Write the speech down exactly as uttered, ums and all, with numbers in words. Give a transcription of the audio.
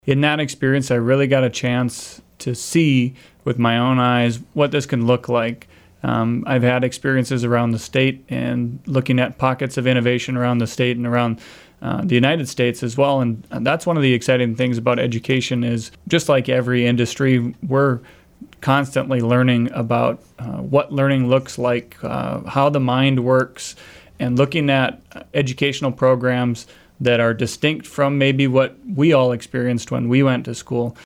In that experience, I really got a chance to see with my own eyes what this can look like. Um, I've had experiences around the state and looking at pockets of innovation around the state and around uh, the United States as well. And, and that's one of the exciting things about education is just like every industry, we're constantly learning about uh, what learning looks like, uh, how the mind works, and looking at educational programs that are distinct from maybe what we all experienced when we went to school.